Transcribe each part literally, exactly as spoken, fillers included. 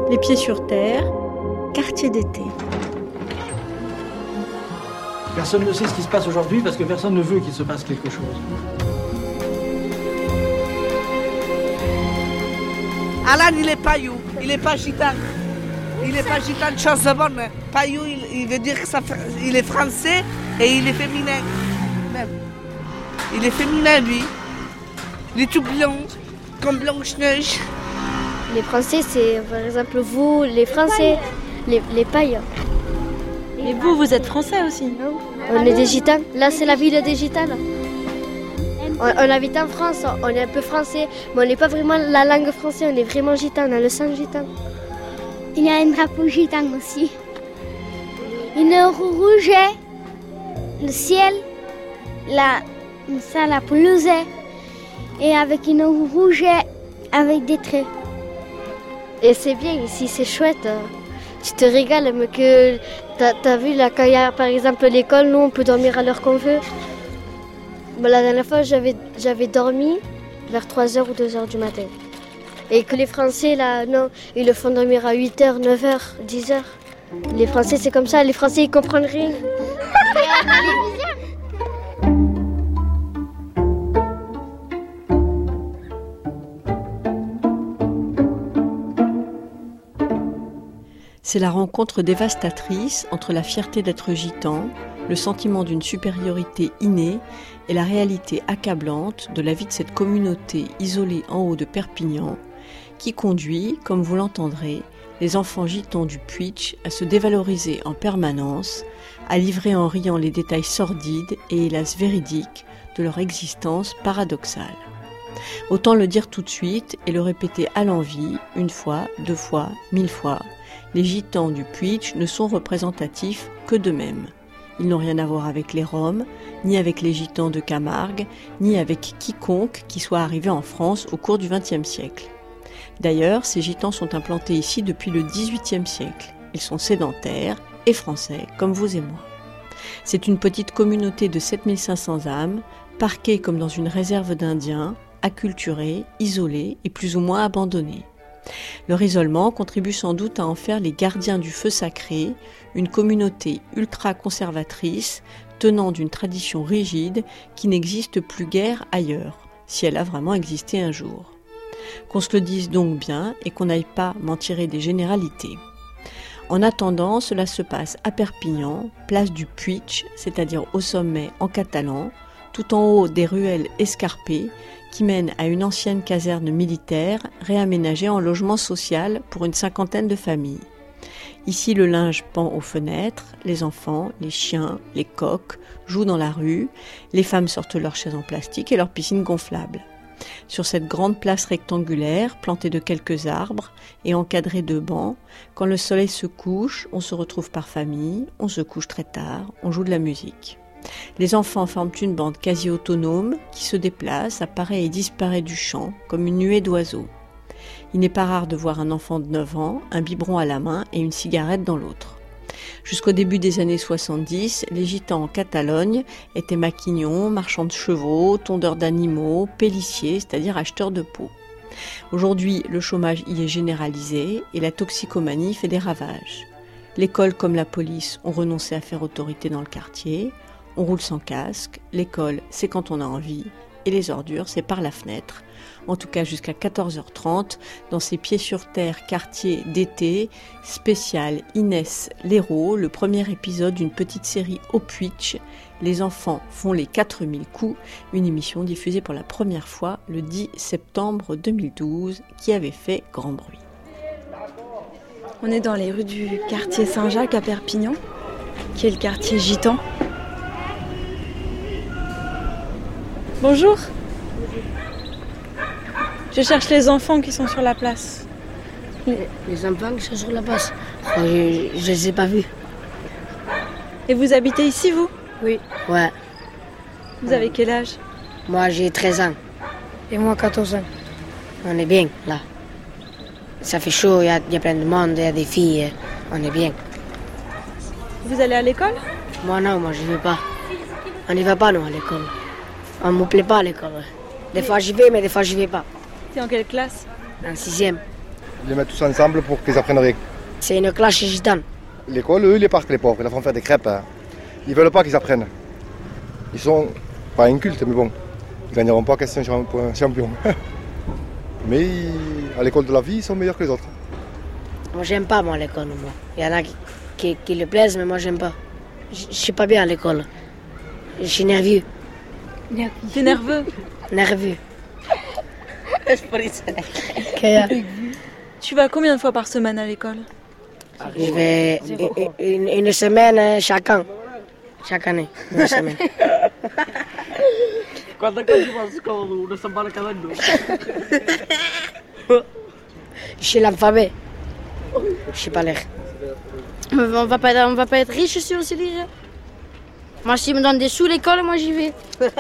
Les pieds sur terre, quartier d'été. Personne ne sait ce qui se passe aujourd'hui parce que personne ne veut qu'il se passe quelque chose. Alan, il est paillou, il est pas gitan. Il n'est pas gitan de chose bonne. Paillou, il, il veut dire qu'il est français et il est féminin. Même. Il est féminin, lui. Il est tout blanc, comme Blanche-Neige. Les Français, c'est par exemple vous, les Français, les, les pailles. Et vous, vous êtes Français aussi? Non. On est des gitans. Là, c'est la ville des gitanes. On, on habite en France, on est un peu français, mais on n'est pas vraiment la langue française, on est vraiment gitan, on a le sang gitan. Il y a un drapeau gitan aussi. Une roue rouge, le ciel, la, ça, la pelouse, et avec une roue rouge avec des traits. Et c'est bien ici, c'est chouette. Tu te régales, mais que t'as, t'as vu là, quand il y a par exemple l'école, nous on peut dormir à l'heure qu'on veut. Bon, la dernière fois, j'avais, j'avais dormi vers trois heures ou deux heures du matin. Et que les Français, là, non, ils le font dormir à huit heures, neuf heures, dix heures. Les Français, c'est comme ça, les Français, ils comprennent rien. C'est la rencontre dévastatrice entre la fierté d'être gitan, le sentiment d'une supériorité innée et la réalité accablante de la vie de cette communauté isolée en haut de Perpignan qui conduit, comme vous l'entendrez, les enfants gitans du Puitch à se dévaloriser en permanence, à livrer en riant les détails sordides et hélas véridiques de leur existence paradoxale. Autant le dire tout de suite et le répéter à l'envi, une fois, deux fois, mille fois, les gitans du Puitch ne sont représentatifs que d'eux-mêmes. Ils n'ont rien à voir avec les Roms, ni avec les gitans de Camargue, ni avec quiconque qui soit arrivé en France au cours du vingtième siècle. D'ailleurs, ces gitans sont implantés ici depuis le dix-huitième siècle. Ils sont sédentaires et français, comme vous et moi. C'est une petite communauté de sept mille cinq cents âmes, parquée comme dans une réserve d'Indiens, acculturée, isolée et plus ou moins abandonnée. Leur isolement contribue sans doute à en faire les gardiens du feu sacré, une communauté ultra-conservatrice tenant d'une tradition rigide qui n'existe plus guère ailleurs, si elle a vraiment existé un jour. Qu'on se le dise donc bien et qu'on n'aille pas m'en tirer des généralités. En attendant, cela se passe à Perpignan, place du Puitch, c'est-à-dire au sommet en catalan, tout en haut des ruelles escarpées qui mènent à une ancienne caserne militaire réaménagée en logement social pour une cinquantaine de familles. Ici, le linge pend aux fenêtres, les enfants, les chiens, les coqs jouent dans la rue, les femmes sortent leurs chaises en plastique et leurs piscines gonflables. Sur cette grande place rectangulaire, plantée de quelques arbres et encadrée de bancs, quand le soleil se couche, on se retrouve par famille, on se couche très tard, on joue de la musique. Les enfants forment une bande quasi autonome qui se déplace, apparaît et disparaît du champ comme une nuée d'oiseaux. Il n'est pas rare de voir un enfant de neuf ans, un biberon à la main et une cigarette dans l'autre. Jusqu'au début des années soixante-dix, les gitans en Catalogne étaient maquignons, marchands de chevaux, tondeurs d'animaux, pélissiers, c'est-à-dire acheteurs de peau. Aujourd'hui, le chômage y est généralisé et la toxicomanie fait des ravages. L'école comme la police ont renoncé à faire autorité dans le quartier. On roule sans casque, l'école c'est quand on a envie, et les ordures c'est par la fenêtre. En tout cas jusqu'à quatorze heures trente, dans ces pieds sur terre quartier d'été, spécial Inès Léraud, le premier épisode d'une petite série au Puitch. Les enfants font les quatre mille coups, une émission diffusée pour la première fois le dix septembre deux mille douze, qui avait fait grand bruit. On est dans les rues du quartier Saint-Jacques à Perpignan, qui est le quartier gitan. Bonjour. Je cherche les enfants qui sont sur la place. Les, les enfants qui sont sur la place, oh, je ne les ai pas vus. Et vous habitez ici, vous? Oui. Ouais. Vous avez quel âge? Moi, j'ai treize ans. Et moi, quatorze ans. On est bien, là. Ça fait chaud, il y, y a plein de monde, il y a des filles. On est bien. Vous allez à l'école? Moi, non, moi, je ne vais pas. On n'y va pas, nous, à l'école. On ne me plaît pas à l'école. Des fois j'y vais, mais des fois j'y vais pas. T'es en quelle classe? En sixième. Ils les mettent tous ensemble pour qu'ils apprennent rien. C'est une classe gitane. L'école, eux, ils les partent les pauvres, ils leur font faire des crêpes. Hein. Ils veulent pas qu'ils apprennent. Ils sont pas incultes, mais bon, ils gagneront pas question champion. Mais ils, à l'école de la vie, ils sont meilleurs que les autres. Moi, j'aime pas, moi, l'école, moi. Il y en a qui, qui, qui le plaisent, mais moi, j'aime pas. Je suis pas bien à l'école. Je suis nerveux. T'es nerveux? Nerveux. Tu vas combien de fois par semaine à l'école? Je vais une, une semaine chaque an. Chaque année, une semaine. Je sais l'alphabet. Je sais pas lire. On va pas, on va pas être riche si on sait lire. Moi, s'ils me donnent des sous l'école, moi j'y vais.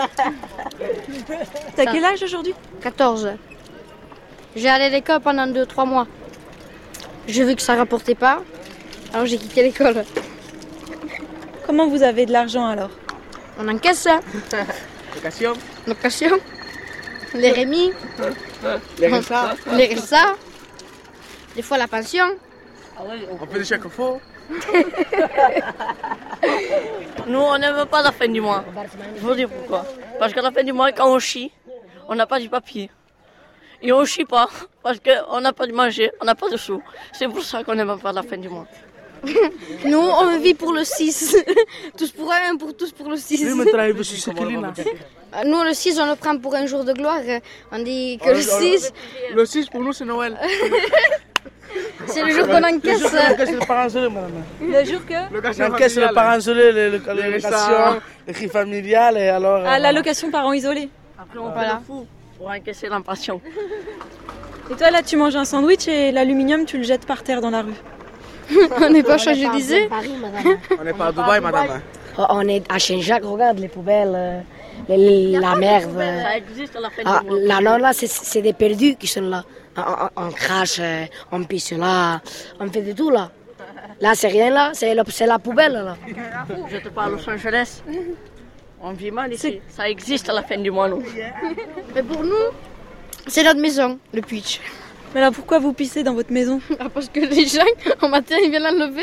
T'as quel âge aujourd'hui? quatorze. J'ai allé à l'école pendant deux trois mois. J'ai vu que ça rapportait pas, alors j'ai quitté l'école. Comment vous avez de l'argent alors? On encaisse ça. Location. Location. Les remis. Les R S A. Les R S A. Des fois la pension. On fait des chèques faux. Nous, on n'aime pas la fin du mois. Je vous dis pourquoi. Parce qu'à la fin du mois, quand on chie, on n'a pas du papier. Et on ne chie pas parce qu'on n'a pas de manger, on n'a pas de sous. C'est pour ça qu'on n'aime pas la fin du mois. Nous, on vit pour le six. Tous pour un, pour tous pour le six. Lui, maintenant, il veut sucer Kelina. Nous, le six, on le prend pour un jour de gloire. On dit que le six... Le six, pour nous, c'est Noël. C'est le jour qu'on encaisse. Le jour qu'on encaisse le parent isolé, madame. Le jour que On encaisse le parent isolé, les locations, les cris familiales, et alors... Ah, l'allocation parents isolés. Après, on fait le fou pour encaisser l'impatient. Et toi, là, tu manges un sandwich et l'aluminium, tu le jettes par terre dans la rue. On n'est pas Champs-Élysées. On n'est pas à Dubaï, madame. On est à Saint-Jacques, regarde les poubelles, les, la merde. Ça existe à la fin Ah, du mois. là, non, là, c'est des perdus qui sont là. On, on, on crache, on pisse là, on fait de tout là. Là, c'est rien là, c'est la, la poubelle là. Je te parle à Los Angeles. On vit mal ici. Ça existe à la fin du mois, nous. Mais pour nous, c'est notre maison, le pitch. Mais alors pourquoi vous pissez dans votre maison? Ah, parce que les gens, au matin, ils viennent l'enlever.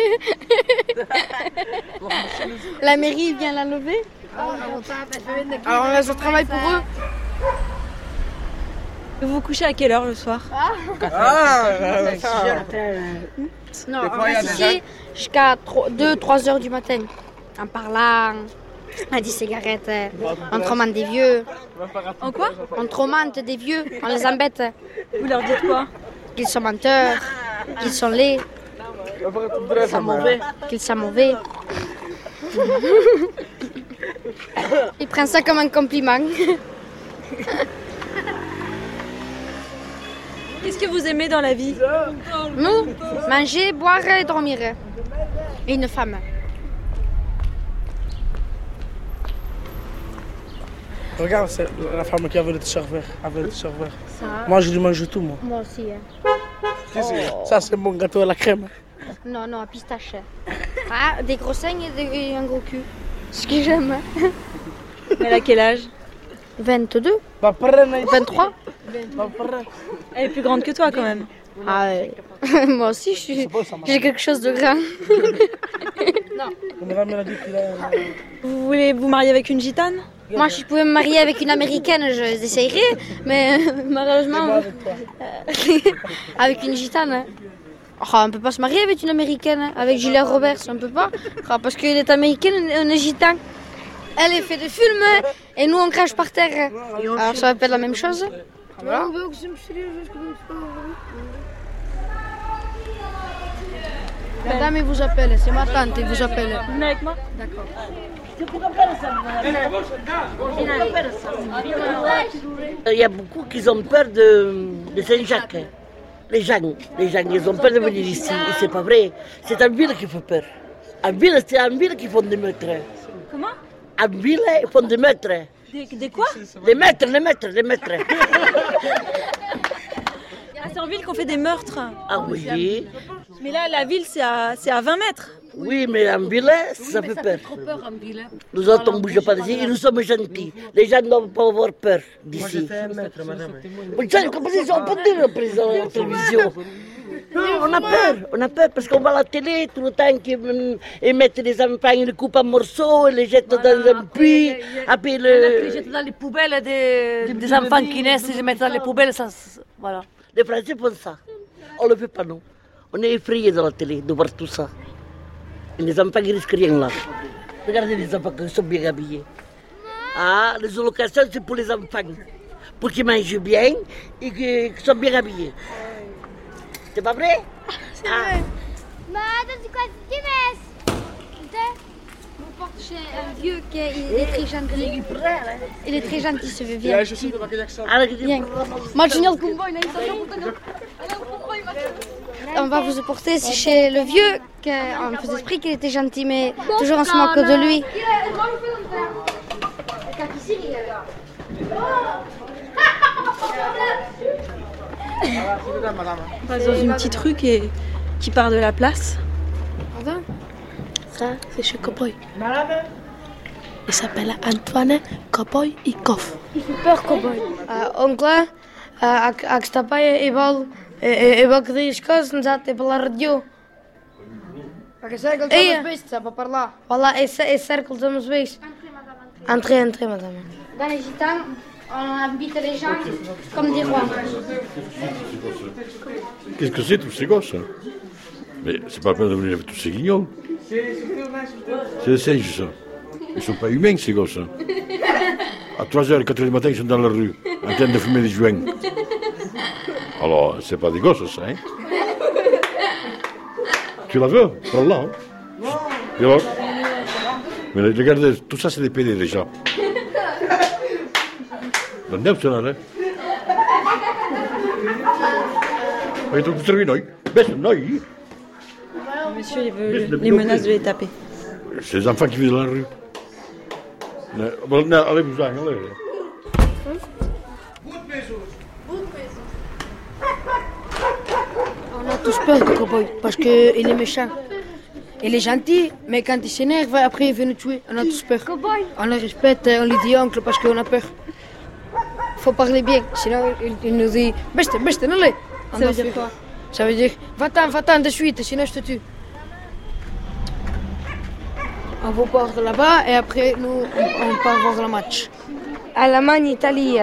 La mairie vient l'enlever. Alors on laisse le travail pour eux. Vous vous couchez à quelle heure le soir? Ah, Non, on reste ici jusqu'à deux trois heures du matin. En parlant, on dit cigarettes, on tromante des vieux. En quoi? On tromante des vieux, on les embête. Vous leur dites quoi? Qu'ils sont menteurs, qu'ils sont laids, Qu'ils sont mauvais. qu'ils sont mauvais. Ils prennent ça comme un compliment. Qu'est-ce que vous aimez dans la vie? Nous, manger, boire et dormir. Et une femme. Regarde, c'est la femme qui avait le t-shirt vert. Avait le t-shirt vert. Moi, je lui mange tout, moi. Moi aussi. Oh. Ça, c'est mon gâteau à la crème. Non, non, à pistache. Ah, des gros seins et, des- et un gros cul. Ce que j'aime. Elle a quel âge? vingt-deux, Pas pareil, mais- vingt-trois. pas pareil. Elle est plus grande que toi quand même. Ah, ouais. Moi aussi, je suis- j'ai quelque chose de grand. On a dit qu'il a... Vous voulez vous marier avec une gitane? Moi, si je pouvais me marier avec une américaine, j'essayerais. Mais malheureusement, avec une gitane. Hein. Oh, on ne peut pas se marier avec une américaine, hein. Avec Julia Roberts, on ne peut pas. Oh, parce qu'elle est américaine, on est gitan. Elle est fait des films et nous on crache par terre. Alors ça va pas être la même chose. Voilà. La dame elle vous appelle, c'est ma tante, elle vous appelle. Venez avec moi. D'accord. Il y a beaucoup qui ont peur de, de Saint-Jacques. Les gens, les gens, ils ont peur de venir ici. Et c'est pas vrai. C'est en ville qui fait peur. En ville, c'est en ville qu'ils font des meurtres. Comment? En ville, ils font des meurtres. Des, des quoi? Des maîtres, des maîtres, des maîtres. Ah, c'est en ville qu'on fait des meurtres. Ah oui. Mais là, la ville, c'est à, c'est à vingt mètres. Oui, mais en ville, ça oui, fait ça peur. Fait trop peur en ville. Nous autres, on ne bouge pas d'ici et nous sommes gentils. Les gens ne doivent pas avoir peur d'ici. Moi, je fais un mètre, madame. Vous savez, comme ça, on peut dire le président de la télévision. Non, on a peur, on a peur parce qu'on voit la télé tout le temps qu'ils mettent les enfants, ils les coupent en morceaux, ils les jettent voilà, dans un puits. Après, le... ils jettent dans les poubelles des, des, des enfants qui naissent, ils les mettent dans les poubelles. Ça, voilà. Les Français font ça. On ne le fait pas, nous. On est effrayés dans la télé de voir tout ça. Et les enfants, ils risquent rien là. Regardez les enfants qui sont bien habillés. Ah, les allocations, c'est pour les enfants. Pour qu'ils mangent bien et qu'ils soient bien habillés. C'est pas vrai? C'est ah. vrai. Madame, c'est quoi tu mets? On porte chez un vieux qui est, il est très gentil. Il est très gentil, ce vieux. Viens. Viens. On va vous porter chez le vieux, qu'on faisait esprit qu'il était gentil, mais toujours on se moque de lui. On passe dans une petite rue qui, est, qui part de la place. Pardon? Ça, c'est chez Cowboy. Il s'appelle Antoine Cowboy Ikoff. Il fait peur, Cowboy. Uh, oncle, uh, ak sta pa je wel, je wel que diz coisas, não é pela radio. Porque cercle estamos vistos, é para parlar. Voilà, é cercle estamos vistos. Entrez, entrez, madame. Dans les gitans, on invite les gens comme des rois. Qu'est-ce que c'est tous ces gosses? Mais c'est pas la peine de venir avec tous ces guignols. C'est des singes, ça. Ils ne sont pas humains, ces gosses. À trois heures, quatre heures du matin, ils sont dans la rue, en train de fumer des joints. Alors, c'est pas des gosses, ça, hein? Tu la veux? Prends-la, hein? Et alors? Mais regardez, tout ça, c'est des pédés, déjà. Andiamo a suonare? Hai tu servi noi? Beh, noi? Monsieur, il veut, les menaces de les taper. C'est les enfants qui vivent dans la rue. Allez, vous allez, allez. On a tous peur de Cowboy, parce qu'il est méchant. Il est gentil, mais quand il s'énerve, après il veut nous tuer. On a tous peur. On le respecte, on lui dit oncle parce qu'on a peur. Il faut parler bien, sinon il, il nous dit « Beste, beste, allez !» Ça veut dire quoi? Ça veut dire « Va-t'en, va-t'en de suite, sinon je te tue !» On vous porte là-bas et après nous, on, on part voir le match. Allemagne-Italie.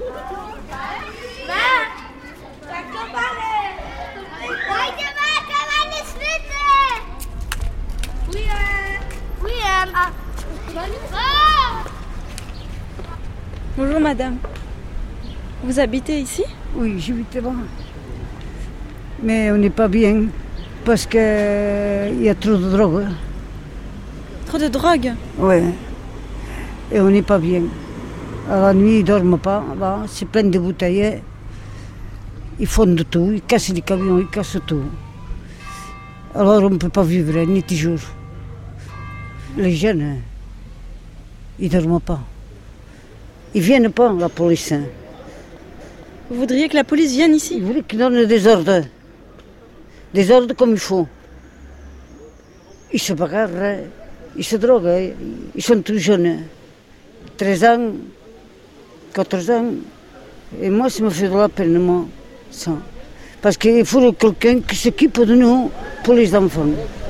Bonjour madame. Vous habitez ici? Oui, j'habite là. Mais on n'est pas bien parce qu'il y a trop de drogue. Trop de drogue? Oui. Et on n'est pas bien. À la nuit, ils ne dorment pas. Là, c'est plein de bouteilles. Ils font de tout. Ils cassent les camions, ils cassent tout. Alors on ne peut pas vivre, ni toujours. Les jeunes, ils ne dorment pas. Ils ne viennent pas, la police. Vous voudriez que la police vienne ici? Ils voulaient qu'ils donnent des ordres. Des ordres comme il faut. Ils se bagarrent, ils se droguent, ils sont tous jeunes. treize ans, quatorze ans. Et moi, ça me fait de la peine, moi, ça. Parce qu'il faut quelqu'un qui s'occupe de nous pour les enfants.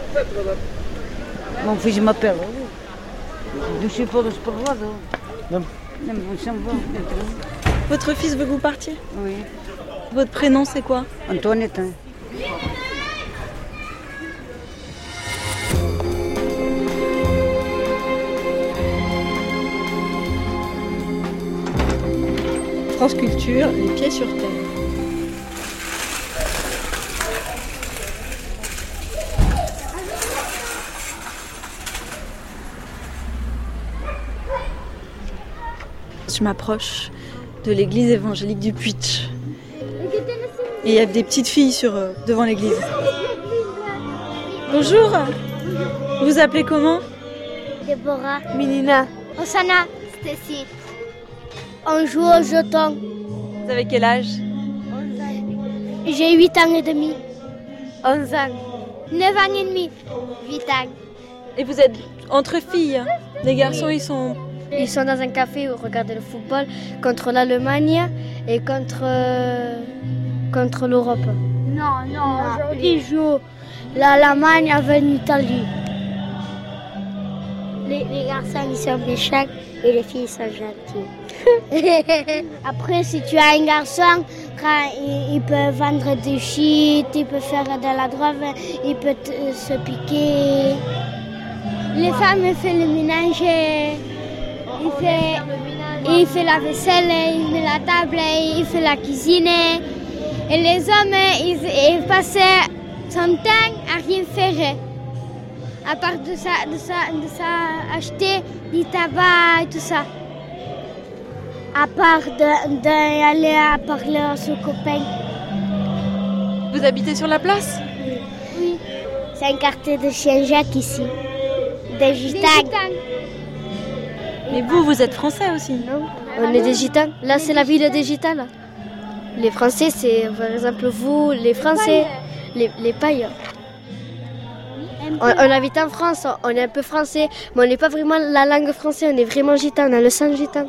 Mon fils m'appelle. Je suis pas de ce problème. Non. Non, on s'en va. Votre fils veut que vous partiez? Oui. Votre prénom, c'est quoi? Antoinette. France Culture, les pieds sur terre. Je m'approche de l'église évangélique du Puitch. Et il y a des petites filles sur, euh, devant l'église. Bonjour. Vous vous appelez comment? Déborah. Minina. Osana. Stacy. On joue au jeton. Vous avez quel âge? J'ai huit ans et demi. onze ans. neuf ans et demi. huit ans. Et vous êtes entre filles? Les garçons, ils sont... Ils sont dans un café où regarder le football contre l'Allemagne et contre, euh, contre l'Europe. Non, non, aujourd'hui ils jouent l'Allemagne avec l'Italie. Les, les garçons ils sont méchants et les filles sont gentilles. Après, si tu as un garçon, il, il peut vendre des shit, il peut faire de la drogue, il peut t- se piquer. Les femmes ils font le ménage. Il fait, il fait la vaisselle, il met la table, il fait la cuisine. Et les hommes, ils, ils passaient son temps à rien faire. À part de ça, de ça, de ça acheter du tabac et tout ça. À part d'aller à parler à ses copains. Vous habitez sur la place? Oui. C'est un quartier de Saint-Jacques ici. Des gitans. Mais vous, vous êtes français aussi? Non, on est des gitans. Là, c'est la ville des gitans. Là. Les Français, c'est par exemple vous, les Français, les, les païens. On, on habite en France, on est un peu français, mais on n'est pas vraiment la langue française, on est vraiment gitan, on a le sang gitan.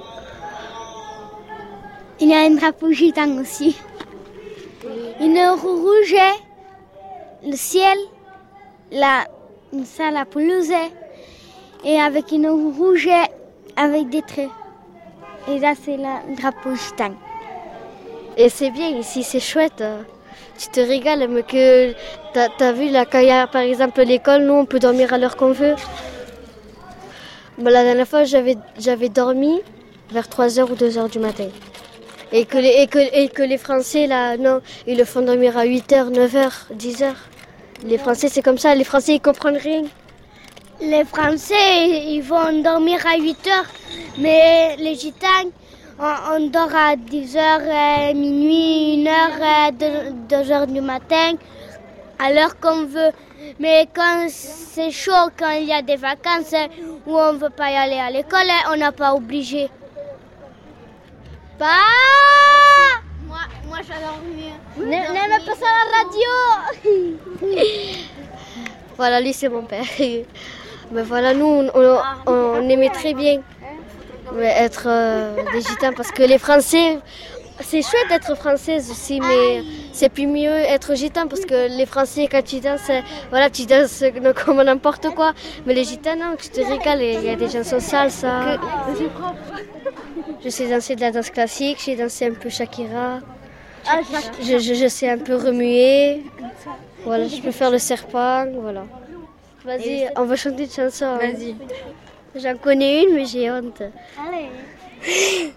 Il y a un drapeau gitan aussi. Une roue rouge, le ciel, la, ça, la pelouse, et avec une roue rouge avec des traits. Et là, c'est le drapeau gitan. Et c'est bien ici, c'est chouette. Tu te régales, mais que t'as, t'as vu là, quand il y a par exemple l'école, nous on peut dormir à l'heure qu'on veut. Bon, la dernière fois, j'avais, j'avais dormi vers trois heures ou deux heures du matin. Et que, les, et, que, et que les Français, là, non, ils le font dormir à huit heures, neuf heures, dix heures. Les Français, c'est comme ça, les Français, ils comprennent rien. Les Français, ils vont dormir à huit heures, mais les Gitans, on, on dort à dix heures, minuit, une heure, deux heures du matin, à l'heure qu'on veut. Mais quand c'est chaud, quand il y a des vacances où on ne veut pas y aller à l'école, on n'a pas obligé. Pas Moi, moi j'adore mieux. N'aime pas ça à la radio. Voilà, lui c'est mon père. Mais voilà, nous on, on, on aimait très bien être euh, des gitans parce que les Français, c'est chouette d'être française aussi, mais c'est plus mieux être gitan parce que les Français quand tu danses, voilà, tu danses comme n'importe quoi. Mais les gitans, non, tu te régales, il y a des chansons salsa. Je sais danser de la danse classique, j'ai dansé un peu Shakira. Je, je, je sais un peu remuer. Voilà, je peux faire le serpent, voilà. Vas-y, on va chanter une chanson. Vas-y. J'en connais une, mais j'ai honte. Allez.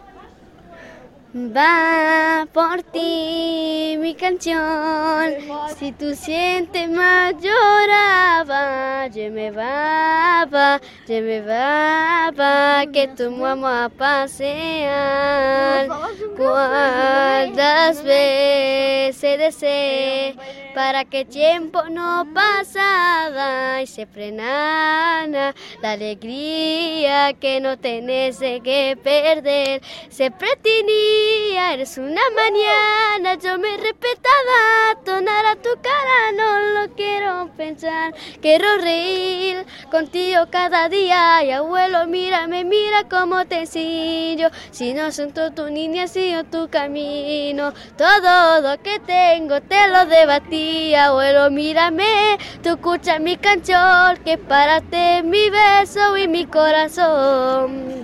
Va por ti mi canción, si tú sientes más lloraba, yo me va, yo me va, que tu mamá pasear. Cuántas veces deseé para que el tiempo no pasara y se frenara la alegría que no tenés que perder. Siempre tenía, eres una mañana, yo me respetaba, tonar a tu cara, no lo quiero pensar. Quiero reír contigo cada día y abuelo, mírame, mira cómo te enseño. Si no son tú tu niña, sigo tu camino. Todo lo que tengo te lo debo a ti. Abuelo, mírame, tú escuchas mi canción, que para ti mi beso y mi corazón.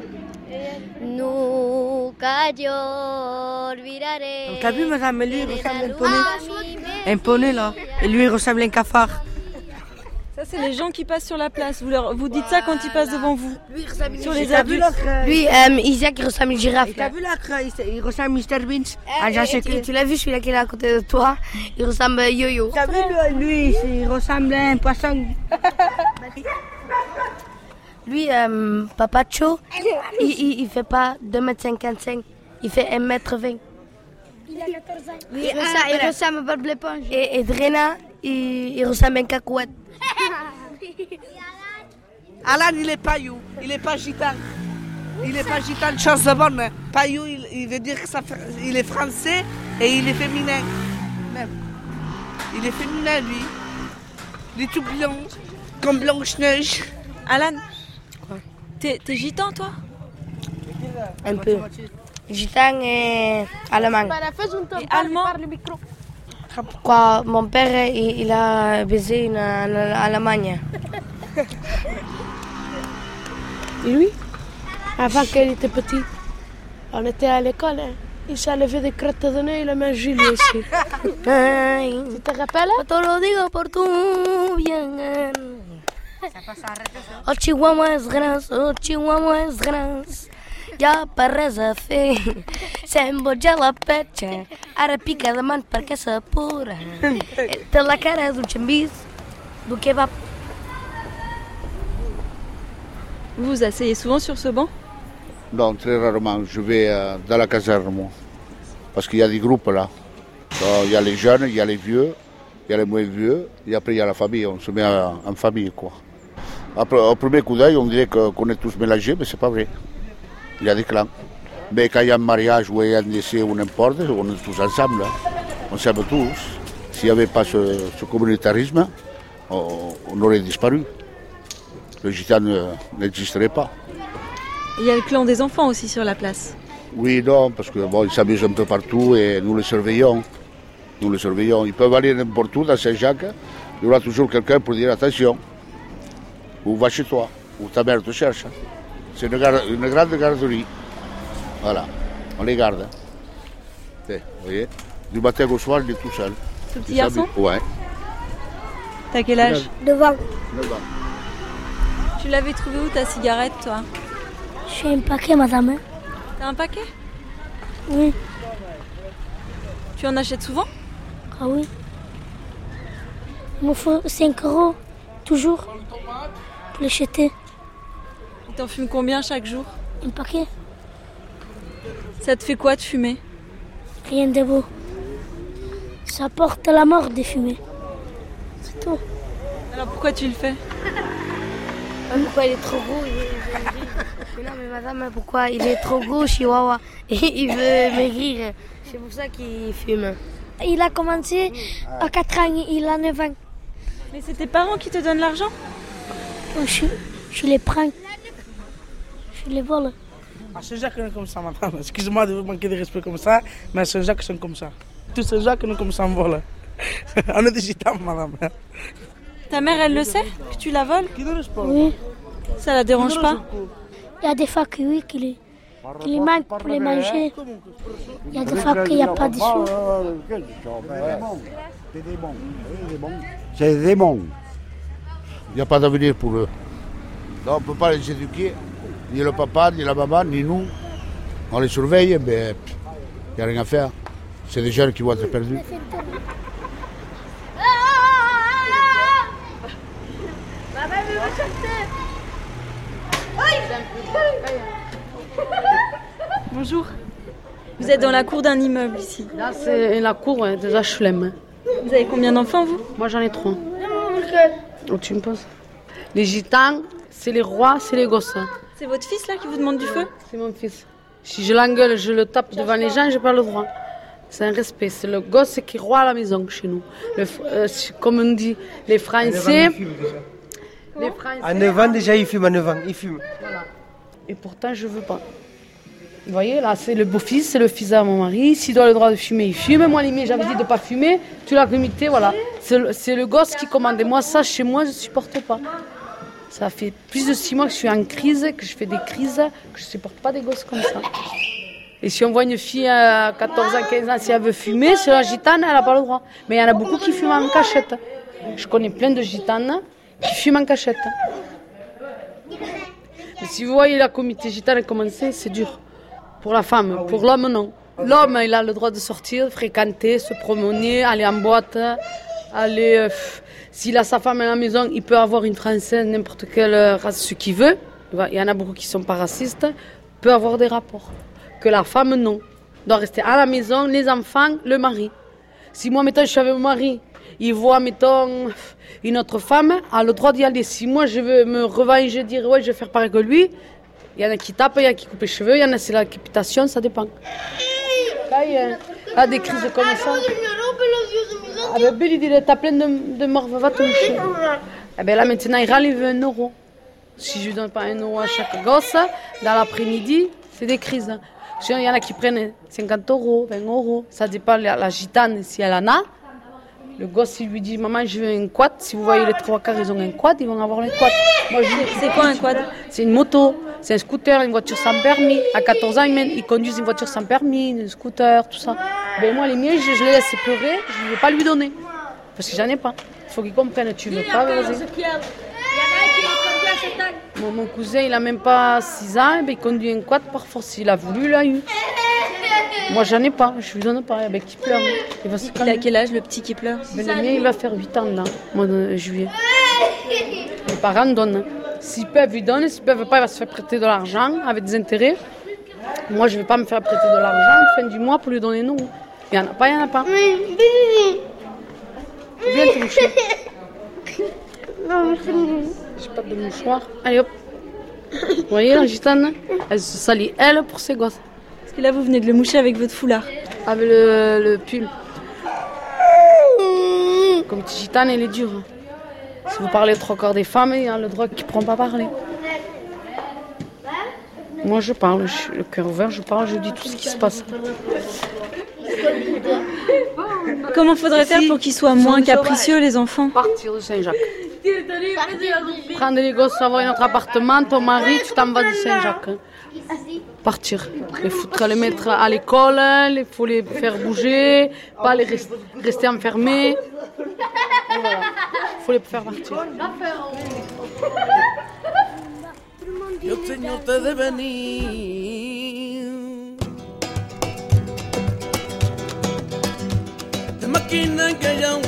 Nunca yo olvidaré. T'as vu, madame, lui, il ressemble à un poney. Un poney, là. Et lui, il ressemble à un cafard. Ça, c'est les gens qui passent sur la place. Vous, leur, vous dites ça quand ils passent devant vous. Lui, il ressemble sur les adultes. Lui, euh, Isaac, il ressemble à une girafe. T'as vu là, il ressemble à mister Beans. Ah, tu, tu l'as vu, celui-là qui est à côté de toi. Il ressemble à Yo-Yo. T'as vu, lui, il ressemble à un poisson. Lui, euh, Papacho, il, il, il fait pas deux mètres cinquante-cinq, il fait un mètre vingt. Il a quatorze ans. Il, ah, ressemble, il ressemble à Bob l'éponge. Et, et Drena, il, il ressemble à un cacouette. Alan, il est paillou, il est pas gitan. Il est pas gitan, chose de bonne. Paillou, il, il veut dire que ça, il est français et il est féminin. Même. Il est féminin, lui. Il est tout blanc, comme Blanche-Neige. Alan, t'es, t'es gitan, toi? Un peu. Gitan et allemand. Et allemand? Pourquoi mon père, il, il a baisé une, en Allemagne. Et lui, avant qu'il était petit, on était à l'école, hein. Il s'est levé des crottes de nez, il a mangé lui aussi. Tu te rappelles? Te lo digo por tu bien. Oh Chihuahua és gras, oh Chihuahua és gras. Ja per res a fer, s'embotja la petxa, ara pica de mans perquè s'apura. Té la cara d'un xambís, d'un kebab. Vous vous asseyez souvent sur ce banc? Non, très rarement. Je vais euh, dans la caserne, moi. Parce qu'il y a des groupes là. Donc, il y a les jeunes, il y a les vieux, il y a les moins vieux, et après il y a la famille. On se met en, en famille, quoi. Après, au premier coup d'œil, on dirait que, qu'on est tous mélangés, mais c'est pas vrai. Il y a des clans. Mais quand il y a un mariage ou il y a un décès ou n'importe, on est tous ensemble. Hein. On s'aime tous. S'il n'y avait pas ce, ce communautarisme, on, on aurait disparu. Le gitan n'existerait pas. Il y a le clan des enfants aussi sur la place. Oui, non, parce que bon, ils s'amusent un peu partout et nous les surveillons. Nous les surveillons. Ils peuvent aller n'importe où dans Saint-Jacques. Il y aura toujours quelqu'un pour dire attention. Ou va chez toi, ou ta mère te cherche. C'est une, gar- une grande garderie. Voilà, on les garde. Vous voyez, du matin au soir, il est tout seul. Ce petit garçon? Ouais. T'as quel âge? Neuf ans. neuf ans. Tu l'avais trouvé où ta cigarette, toi? Je fais un paquet, madame. T'as un paquet? Oui. Tu en achètes souvent? Ah oui. Il me faut cinq euros, toujours, pour les jeter. Et t'en fumes combien chaque jour? Un paquet. Ça te fait quoi de fumer? Rien de beau. Ça porte la mort de fumer. C'est tout. Alors pourquoi tu le fais? Pourquoi il est trop gros? Il est... Non mais madame, pourquoi il est trop gros, Chihuahua? Et il veut maigrir. C'est pour ça qu'il fume. Il a commencé à quatre ans, il a neuf ans. Mais c'est tes parents qui te donnent l'argent? Je, je les prends. Je les vole. À Saint-Jacques, on est comme ça, madame. Excuse-moi de vous manquer de respect comme ça, mais à Saint-Jacques, sont comme ça. Tous Saint-Jacques, on est comme ça, on vole. On est des gitans, madame. Ta mère, elle le sait que tu la voles? Oui. Ça la dérange pas? Il y a des fois que oui, qu'il les, qu'il les manque pour les manger. Il y a des fois qu'il n'y a pas de sous. C'est des démons. Il n'y a pas d'avenir pour eux. Non, on ne peut pas les éduquer, ni le papa, ni la maman, ni nous. On les surveille, mais il n'y a rien à faire. C'est des jeunes qui vont être perdus. Bonjour. Vous êtes dans la cour d'un immeuble ici. Là, c'est la cour ouais, des H L M. Vous avez combien d'enfants, vous? Moi, j'en ai trois. Oh, tu me poses. Les gitans, c'est les rois, c'est les gosses. C'est votre fils, là, qui vous demande du feu? C'est mon fils. Si je l'engueule, je le tape devant les gens, j'ai pas le droit. C'est un respect. C'est le gosse qui est roi à la maison chez nous. Le, euh, comme on dit, les Français... Les Français... À neuf ans, déjà, il fume à neuf ans. Il fume. Voilà. Et pourtant, je veux pas. Vous voyez, là, c'est le beau-fils, c'est le fils à mon mari. S'il doit le droit de fumer, il fume. Moi, les j'avais dit de ne pas fumer. Tu l'as limité, voilà. C'est le, c'est le gosse qui commande. Et moi, ça, chez moi, je ne supporte pas. Ça fait plus de six mois que je suis en crise, que je fais des crises, que je ne supporte pas des gosses comme ça. Et si on voit une fille à quatorze ans, quinze ans, si elle veut fumer, c'est la gitane, elle n'a pas le droit. Mais il y en a beaucoup qui fument en cachette. Je connais plein de gitanes qui fument en cachette. Mais si vous voyez la comité gitane commencer, c'est dur. Pour la femme, pour l'homme, non. L'homme, il a le droit de sortir, fréquenter, se promener, aller en boîte, aller... Euh, s'il a sa femme à la maison, il peut avoir une Française, n'importe quelle race, ce qu'il veut. Il y en a beaucoup qui ne sont pas racistes. Peut avoir des rapports. Que la femme, non. Doit rester à la maison, les enfants, le mari. Si moi, mettons, je suis avec mon mari, il voit, mettons, une autre femme, a le droit d'y aller. Si moi, je veux me revenger, dire, ouais, je vais faire pareil que lui, il y en a qui tapent, il y en a qui coupent les cheveux, il y en a c'est la capitation, ça dépend. Quand il y a des crises comme ça. Ah ben, Bill, il dit, t'as plein de, de morts, va te moucher. Eh ben là, maintenant, il râle, il veut un euro. Si je lui donne pas un euro à chaque gosse, dans l'après-midi, c'est des crises. Il y en a qui prennent cinquante euros, vingt euros. Ça dépend de la, la gitane, si elle en a. Le gosse, il lui dit, maman, je veux un quad. Si vous voyez les trois quarts, ils ont un quad, ils vont avoir un quad. Moi, je dis, c'est quoi un quad? C'est une moto, c'est un scooter, une voiture sans permis. À quatorze ans, ils, mènent, ils conduisent une voiture sans permis, un scooter, tout ça. Ben, moi, les miens, je, je les laisse pleurer, je ne veux pas lui donner. Parce que j'en ai pas. Il faut qu'ils comprennent, tu veux pas, vas-y. Mon, mon cousin, il a même pas six ans, ben, il conduit un quad par force. Il a voulu, il l'a eu. Moi, j'en ai pas, je lui donne pas, avec qui pleure. Il, va se il a quel âge, le petit qui pleure? Ben, le mien, il va faire huit ans, là, au mois de juillet. Les parents donnent. S'ils peuvent, ils donnent. S'ils peuvent pas, il va se faire prêter de l'argent avec des intérêts. Moi, je vais pas me faire prêter de l'argent fin du mois pour lui donner nous. Il y en a pas, il y en a pas. Viens te moucher. J'ai pas de mouchoir. Allez hop. Vous voyez la gitane, elle se salit elle pour ses gosses. Parce que là vous venez de le moucher avec votre foulard. Avec le, le pull. Comme petite gitane, elle est dure. Si vous parlez trois quarts des femmes, il y a le droit qu'ils ne pourront pas parler. Moi je parle, je, le cœur ouvert, je parle, je dis tout ce qui se passe. Comment faudrait faire pour qu'ils soient moins capricieux les enfants? Partir de Saint-Jacques. Prendre les gosses, avoir un autre appartement, ton mari, tu t'en vas de Saint-Jacques. Partir. Il faut les mettre à l'école, il faut les faire bouger, pas les rest- rester enfermés. Voilà. Il faut les faire partir. Yo Señor te de venir, te maquina que ya un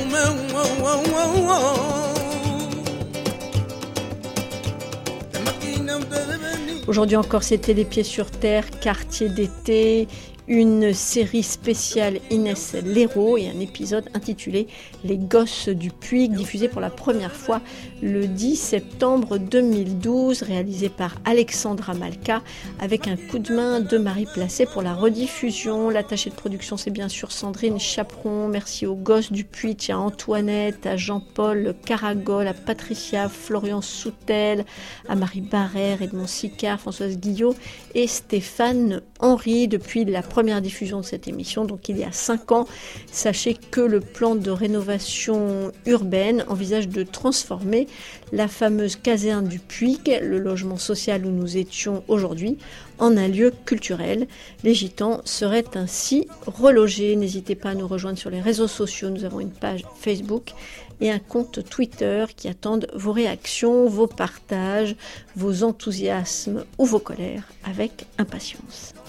Aujourd'hui encore, c'était Les Pieds sur Terre, quartier d'été, une série spéciale Inès Léraud et un épisode intitulé Les Gosses du Puig, diffusé pour la première fois le dix septembre deux mille douze, réalisé par Alexandra Malka, avec un coup de main de Marie Placé pour la rediffusion. L'attachée de production, c'est bien sûr Sandrine Chaperon. Merci aux Gosses du Puig, à Antoinette, à Jean-Paul Caragol, à Patricia, Florian Soutel, à Marie Barrère, Edmond Sicard, Françoise Guillot et Stéphane Henry. Depuis la première diffusion de cette émission, donc il y a cinq ans, sachez que le plan de rénovation urbaine envisage de transformer la fameuse caserne du Puig, le logement social où nous étions aujourd'hui, en un lieu culturel. Les gitans seraient ainsi relogés. N'hésitez pas à nous rejoindre sur les réseaux sociaux. Nous avons une page Facebook et un compte Twitter qui attendent vos réactions, vos partages, vos enthousiasmes ou vos colères avec impatience.